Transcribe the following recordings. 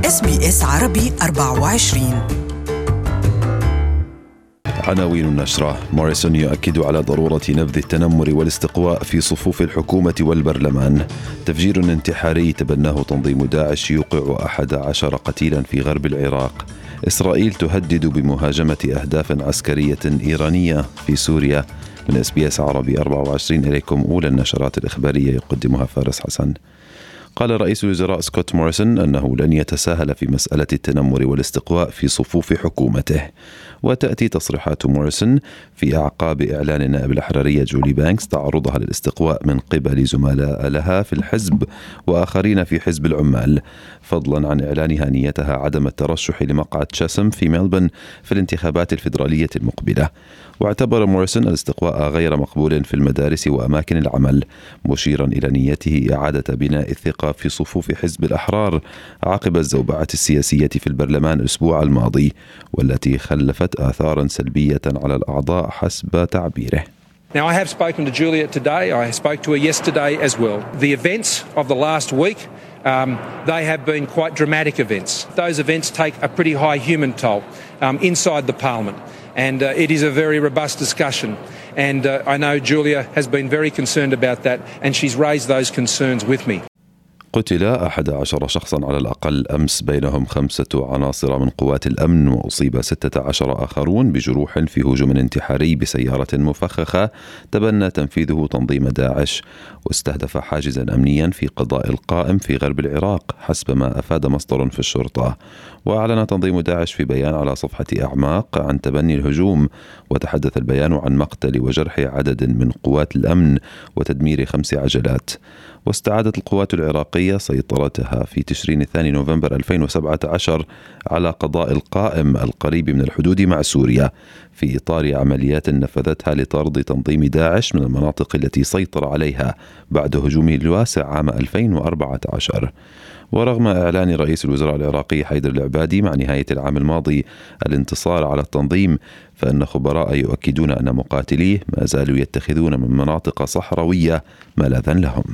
SBS عربي 24. عناوين النشرة: موريسون يؤكد على ضرورة نبذ التنمر والاستقواء في صفوف الحكومة والبرلمان. تفجير انتحاري تبناه تنظيم داعش يوقع 11 قتيلا في غرب العراق. إسرائيل تهدد بمهاجمة أهداف عسكرية إيرانية في سوريا. من SBS عربي 24 إليكم أولى النشرات الإخبارية يقدمها فارس حسن. قال رئيس الوزراء سكوت موريسون أنه لن يتساهل في مسألة التنمر والاستقواء في صفوف حكومته. وتأتي تصريحات موريسون في أعقاب إعلان النائب الأحرارية جولي بانكس تعرضها للاستقواء من قبل زملاء لها في الحزب وآخرين في حزب العمال، فضلا عن إعلانها نيتها عدم الترشح لمقعد تشاسم في ملبورن في الانتخابات الفيدرالية المقبلة. واعتبر موريسون الاستقواء غير مقبول في المدارس وأماكن العمل، مشيرا إلى نيته إعادة بناء الثقة في صفوف حزب الأحرار عقب الزوبعة السياسية في البرلمان الأسبوع الماضي، والتي خلفت آثارا سلبية على الأعضاء حسب تعبيره. Now, I have spoken to Julia today. I spoke to her yesterday as well. The events of the last week, they have been quite dramatic events. Those events take a pretty high human toll inside the Parliament. And it is a very robust discussion. And I know Julia has been very concerned about that, and she's raised those concerns with me. قتل 11 شخصا على الأقل أمس، بينهم 5 عناصر من قوات الأمن، وأصيب 16 آخرون بجروح في هجوم انتحاري بسيارة مفخخة تبنى تنفيذه تنظيم داعش، واستهدف حاجزا أمنيا في قضاء القائم في غرب العراق حسب ما أفاد مصدر في الشرطة. وأعلن تنظيم داعش في بيان على صفحة أعماق عن تبني الهجوم، وتحدث البيان عن مقتل وجرح عدد من قوات الأمن وتدمير 5 عجلات. واستعادت القوات العراقية سيطرتها في تشرين الثاني نوفمبر 2017 على قضاء القائم القريب من الحدود مع سوريا، في إطار عمليات نفذتها لطرد تنظيم داعش من المناطق التي سيطر عليها بعد هجومه الواسع عام 2014. ورغم إعلان رئيس الوزراء العراقي حيدر العبادي مع نهاية العام الماضي الانتصار على التنظيم، فإن خبراء يؤكدون أن مقاتليه ما زالوا يتخذون من مناطق صحراوية ملاذا لهم.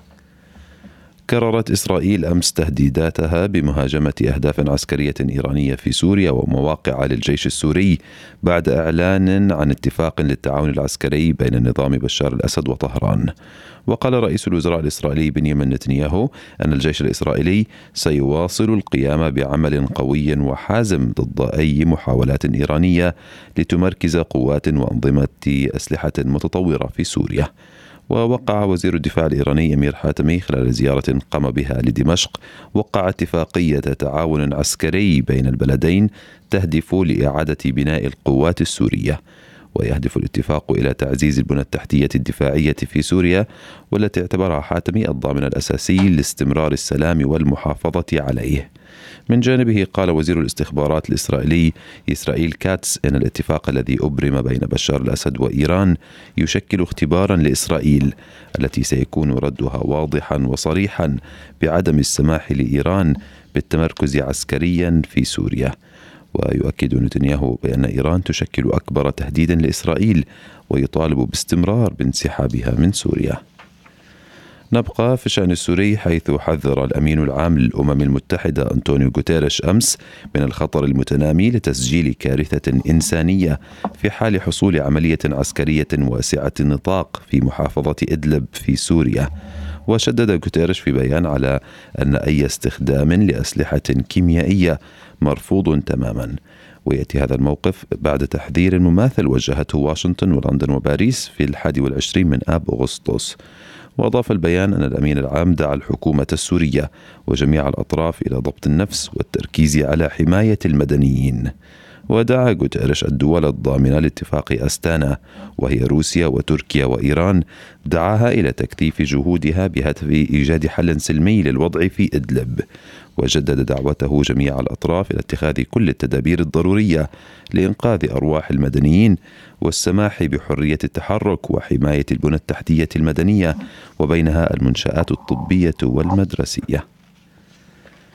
كررت إسرائيل أمس تهديداتها بمهاجمة أهداف عسكرية إيرانية في سوريا ومواقع للجيش السوري بعد إعلان عن اتفاق للتعاون العسكري بين النظام بشار الأسد وطهران. وقال رئيس الوزراء الإسرائيلي بنيامين نتنياهو أن الجيش الإسرائيلي سيواصل القيام بعمل قوي وحازم ضد أي محاولات إيرانية لتمركز قوات وأنظمة أسلحة متطورة في سوريا. ووقع وزير الدفاع الإيراني أمير حاتمي خلال زيارة قام بها لدمشق اتفاقية تعاون عسكري بين البلدين تهدف لإعادة بناء القوات السورية. ويهدف الاتفاق إلى تعزيز البنى التحتية الدفاعية في سوريا، والتي اعتبرها حاتمي الضامن الأساسي لاستمرار السلام والمحافظة عليه. من جانبه قال وزير الاستخبارات الإسرائيلي إسرائيل كاتس إن الاتفاق الذي أبرم بين بشار الأسد وإيران يشكل اختبارا لإسرائيل، التي سيكون ردها واضحا وصريحا بعدم السماح لإيران بالتمركز عسكريا في سوريا. ويؤكد نتنياهو بأن إيران تشكل أكبر تهديد لإسرائيل، ويطالب باستمرار بانسحابها من سوريا. نبقى في الشأن السوري، حيث حذر الأمين العام للأمم المتحدة أنطونيو غوتيريش أمس من الخطر المتنامي لتسجيل كارثة إنسانية في حال حصول عملية عسكرية واسعة النطاق في محافظة إدلب في سوريا. وشدد غوتيريش في بيان على أن أي استخدام لأسلحة كيميائية مرفوض تماما. ويأتي هذا الموقف بعد تحذير مماثل وجهته واشنطن ولندن وباريس في 21 من آب أغسطس. وأضاف البيان أن الأمين العام دعا الحكومة السورية وجميع الأطراف إلى ضبط النفس والتركيز على حماية المدنيين. ودعا غوتيريش الدول الضامنة لاتفاق أستانا، وهي روسيا وتركيا وإيران، دعاها إلى تكثيف جهودها بهدف إيجاد حل سلمي للوضع في إدلب. وجدد دعوته جميع الأطراف إلى اتخاذ كل التدابير الضرورية لإنقاذ أرواح المدنيين والسماح بحرية التحرك وحماية البنى التحتية المدنية، وبينها المنشآت الطبية والمدرسية.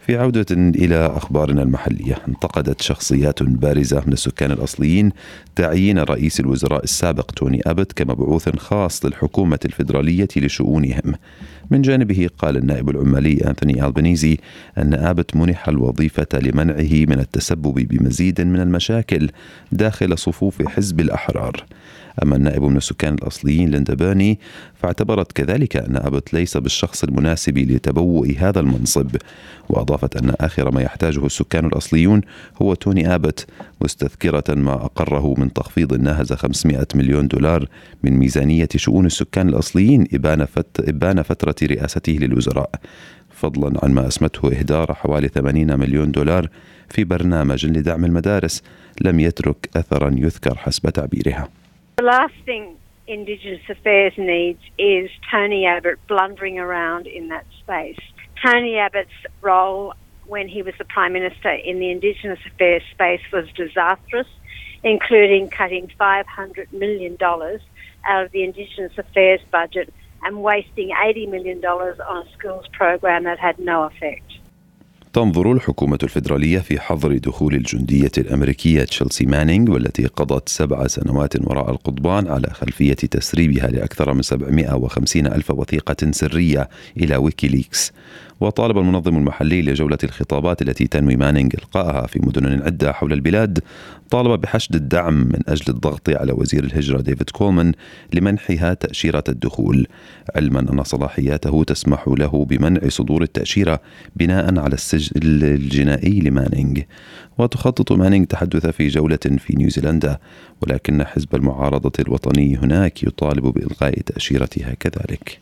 في عودة إلى أخبارنا المحلية، انتقدت شخصيات بارزة من السكان الأصليين تعيين رئيس الوزراء السابق توني أبت كمبعوث خاص للحكومة الفيدرالية لشؤونهم. من جانبه قال النائب العمالي أنثوني ألبانيزي أن أبت منح الوظيفة لمنعه من التسبب بمزيد من المشاكل داخل صفوف حزب الأحرار. أما النائب من السكان الأصليين ليندا بيرني فاعتبرت كذلك أن أبت ليس بالشخص المناسب لتبوء هذا المنصب، وأضافت أن آخر ما يحتاجه السكان الأصليون هو توني أبت، مستذكرة ما أقره من تخفيض ناهز $500 مليون من ميزانية شؤون السكان الأصليين إبان فترة رئاسته للوزراء، فضلا عن ما أسمته إهدار حوالي $80 مليون في برنامج لدعم المدارس لم يترك أثرا يذكر حسب تعبيرها. The last thing Indigenous Affairs needs is Tony Abbott blundering around in that space. Tony Abbott's role when he was the Prime Minister in the Indigenous Affairs space was disastrous, including cutting $500 million out of the Indigenous Affairs budget and wasting $80 million on a schools program that had no effect. تنظر الحكومة الفيدرالية في حظر دخول الجندية الأمريكية تشيلسي مانينغ، والتي قضت 7 سنوات وراء القضبان على خلفية تسريبها لأكثر من 750 ألف وثيقة سرية إلى ويكيليكس. وطالب المنظم المحلي لجولة الخطابات التي تنوي مانينغ إلقائها في مدن عدة حول البلاد طالب بحشد الدعم من أجل الضغط على وزير الهجرة ديفيد كولمان لمنحها تأشيرة الدخول، علما أن صلاحياته تسمح له بمنع صدور التأشيرة بناء على السجل الجنائي لمانينغ. وتخطط مانينغ تحدث في جولة في نيوزيلندا، ولكن حزب المعارضة الوطني هناك يطالب بإلغاء تأشيرتها كذلك.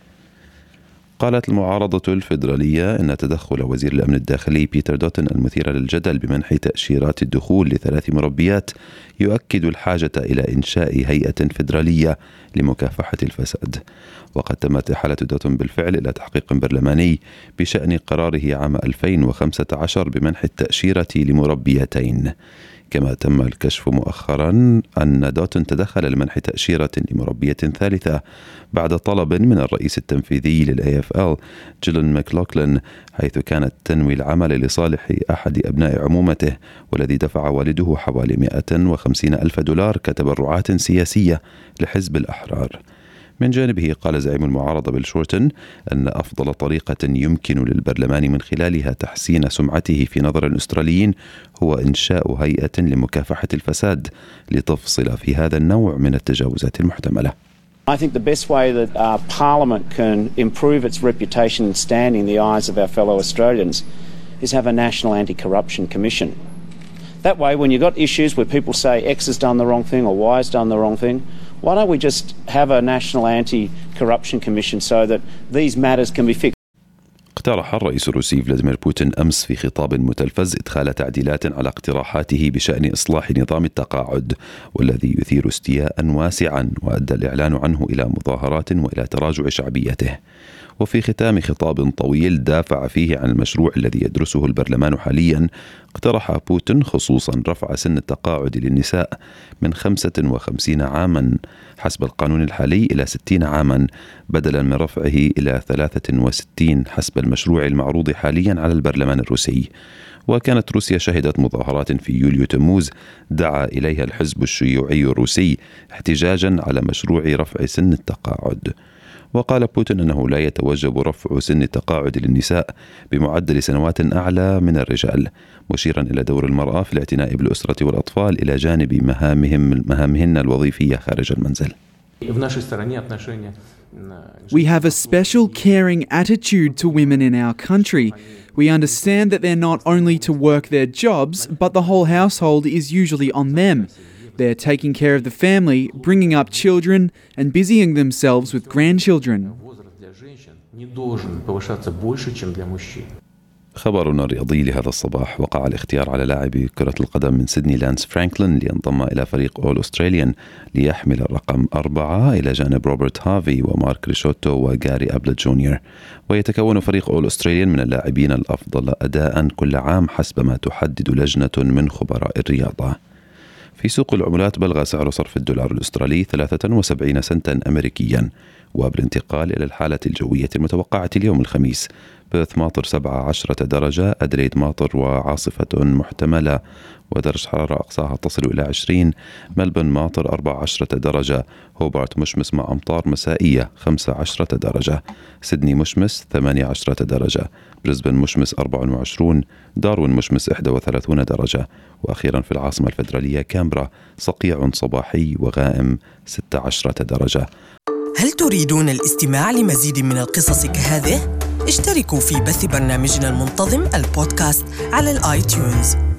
قالت المعارضة الفيدرالية أن تدخل وزير الأمن الداخلي بيتر دوتن المثير للجدل بمنح تأشيرات الدخول ل3 مربيات يؤكد الحاجة إلى إنشاء هيئة فيدرالية لمكافحة الفساد. وقد تمت إحالة دوتن بالفعل إلى تحقيق برلماني بشأن قراره عام 2015 بمنح التأشيرة لمربيتين. كما تم الكشف مؤخرا أن دوتن تدخل لمنح تأشيرة لمربية ثالثة بعد طلب من الرئيس التنفيذي للAFL جيلن ماكلوكلين، حيث كانت تنوي العمل لصالح أحد أبناء عمومته، والذي دفع والده حوالي $150 ألف كتبرعات سياسية لحزب الأحرار. من جانبه قال زعيم المعارضة بيل شورتن أن أفضل طريقة يمكن للبرلمان من خلالها تحسين سمعته في نظر الأستراليين هو إنشاء هيئة لمكافحة الفساد لتفصل في هذا النوع من التجاوزات المحتملة. I think the best way that Parliament can improve its reputation and standing in the eyes of our fellow Australians is have a National Anti-Corruption Commission. That way, when you've got issues where people say X has done the wrong thing or Y has done the wrong thing, why don't we just have a National Anti-Corruption Commission so that these matters can be fixed? اقترح الرئيس الروسي فلاديمير بوتين أمس في خطاب متلفز إدخال تعديلات على اقتراحاته بشأن إصلاح نظام التقاعد، والذي يثير استياء واسعا وأدى الإعلان عنه إلى مظاهرات وإلى تراجع شعبيته. وفي ختام خطاب طويل دافع فيه عن المشروع الذي يدرسه البرلمان حاليا، اقترح بوتين خصوصا رفع سن التقاعد للنساء من 55 عاما حسب القانون الحالي إلى 60 عاما، بدلا من رفعه إلى 63 حسب المشروع المعروض حاليا على البرلمان الروسي. وكانت روسيا شهدت مظاهرات في يوليو تموز دعا إليها الحزب الشيوعي الروسي احتجاجا على مشروع رفع سن التقاعد. وقال بوتين أنه لا يتوجب رفع سن التقاعد للنساء بمعدل سنوات أعلى من الرجال، مشيرا إلى دور المرأة في الاعتناء بالأسرة والأطفال إلى جانب مهامهن الوظيفية خارج المنزل. We have a special caring attitude to women in our country. We understand that they're not only to work their jobs, but the whole household is usually on them. They're taking care of the family, bringing up children, and busying themselves with grandchildren. خبرنا الرياضي لهذا الصباح: وقع الاختيار على لاعب كرة القدم من سيدني لانس فرانكلين لينضم إلى فريق أول أستراليان ليحمل الرقم 4 إلى جانب روبرت هافي ومارك ريشوتو وغاري أبلت جونيور. ويتكون فريق أول أستراليان من اللاعبين الأفضل أداء كل عام حسب ما تحدد لجنة من خبراء الرياضة. في سوق العملات بلغ سعر صرف الدولار الأسترالي 73 سنتا أمريكيا، وبالانتقال إلى الحالة الجوية المتوقعة اليوم الخميس: بيرث ماطر 17 درجة، أدليد ماطر وعاصفة محتملة ودرجة حرارة أقصاها تصل إلى 20، ملبن ماطر 14 درجة، هوبارت مشمس مع أمطار مسائية 15 درجة، سيدني مشمس 18 درجة، بريسبن مشمس 24، داروين مشمس 31 درجة، وأخيرا في العاصمة الفيدرالية كامبرا صقيع صباحي وغائم 16 درجة. هل تريدون الاستماع لمزيد من القصص كهذه؟ اشتركوا في بث برنامجنا المنتظم البودكاست على الآيتيونز.